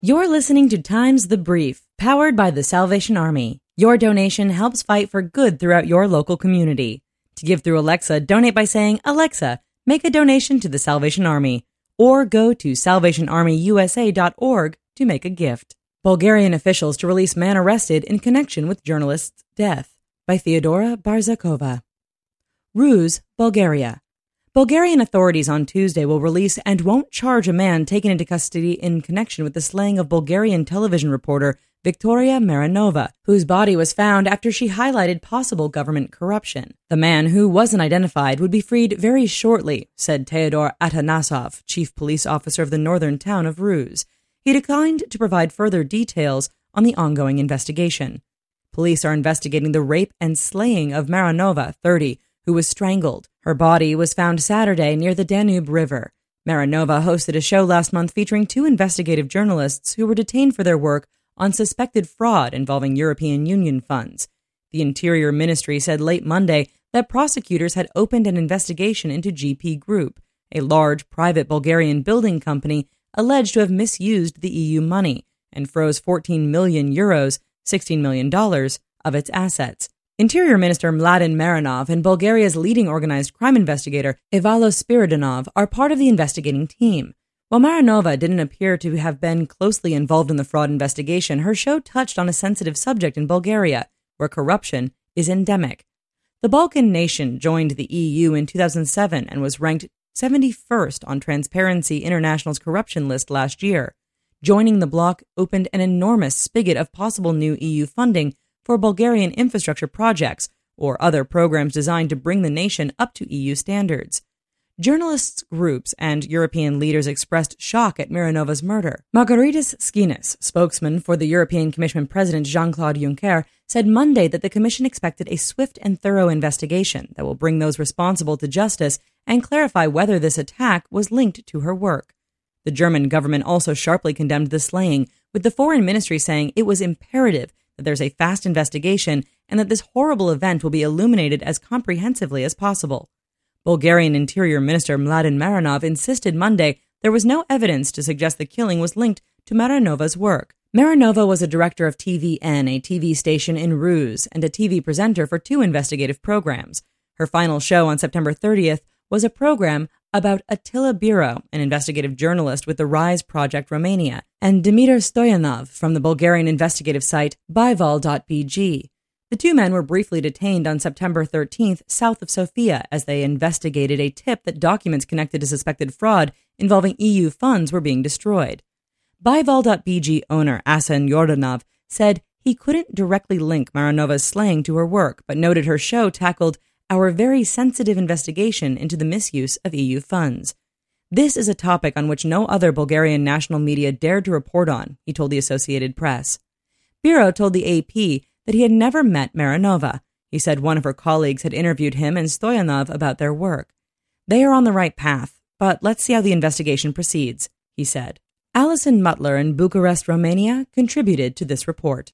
You're listening to Times the Brief, powered by the Salvation Army. Your donation helps fight for good throughout your local community. To give through Alexa, donate by saying, "Alexa, make a donation to the Salvation Army," or go to salvationarmyusa.org to make a gift. Bulgarian officials to release man arrested in connection with journalist's death, by Theodora Barzakova. Ruse, Bulgaria. Bulgarian authorities on Tuesday will release and won't charge a man taken into custody in connection with the slaying of Bulgarian television reporter Victoria Marinova, whose body was found after she highlighted possible government corruption. The man, who wasn't identified, would be freed very shortly, said Teodor Atanasov, chief police officer of the northern town of Ruse. He declined to provide further details on the ongoing investigation. Police are investigating the rape and slaying of Marinova, 30, who was strangled. Her body was found Saturday near the Danube River. Marinova hosted a show last month featuring two investigative journalists who were detained for their work on suspected fraud involving European Union funds. The Interior Ministry said late Monday that prosecutors had opened an investigation into GP Group, a large private Bulgarian building company alleged to have misused the EU money and froze 14 million euros, $16 million, of its assets. Interior Minister Mladen Marinov and Bulgaria's leading organized crime investigator Ivalo Spiridonov are part of the investigating team. While Marinova didn't appear to have been closely involved in the fraud investigation, her show touched on a sensitive subject in Bulgaria, where corruption is endemic. The Balkan nation joined the EU in 2007 and was ranked 71st on Transparency International's corruption list last year. Joining the bloc opened an enormous spigot of possible new EU funding for Bulgarian infrastructure projects or other programs designed to bring the nation up to EU standards. Journalists' groups and European leaders expressed shock at Marinova's murder. Margaritis Skinas, spokesman for the European Commission President Jean-Claude Juncker, said Monday that the Commission expected a swift and thorough investigation that will bring those responsible to justice and clarify whether this attack was linked to her work. The German government also sharply condemned the slaying, with the foreign ministry saying it was imperative that there's a fast investigation and that this horrible event will be illuminated as comprehensively as possible. Bulgarian Interior Minister Mladen Marinov insisted Monday there was no evidence to suggest the killing was linked to Marinova's work. Marinova was a director of TVN, a TV station in Ruse, and a TV presenter for two investigative programs. Her final show on September 30th was a program about Attila Biro, an investigative journalist with the RISE Project Romania, and Dimitar Stoyanov from the Bulgarian investigative site Bival.bg. The two men were briefly detained on September 13th south of Sofia as they investigated a tip that documents connected to suspected fraud involving EU funds were being destroyed. Bival.bg owner Asen Yordanov said he couldn't directly link Marinova's slaying to her work, but noted her show tackled our very sensitive investigation into the misuse of EU funds. This is a topic on which no other Bulgarian national media dared to report on, he told the Associated Press. Biro told the AP that he had never met Marinova. He said one of her colleagues had interviewed him and Stoyanov about their work. They are on the right path, but let's see how the investigation proceeds, he said. Alison Mutler in Bucharest, Romania, contributed to this report.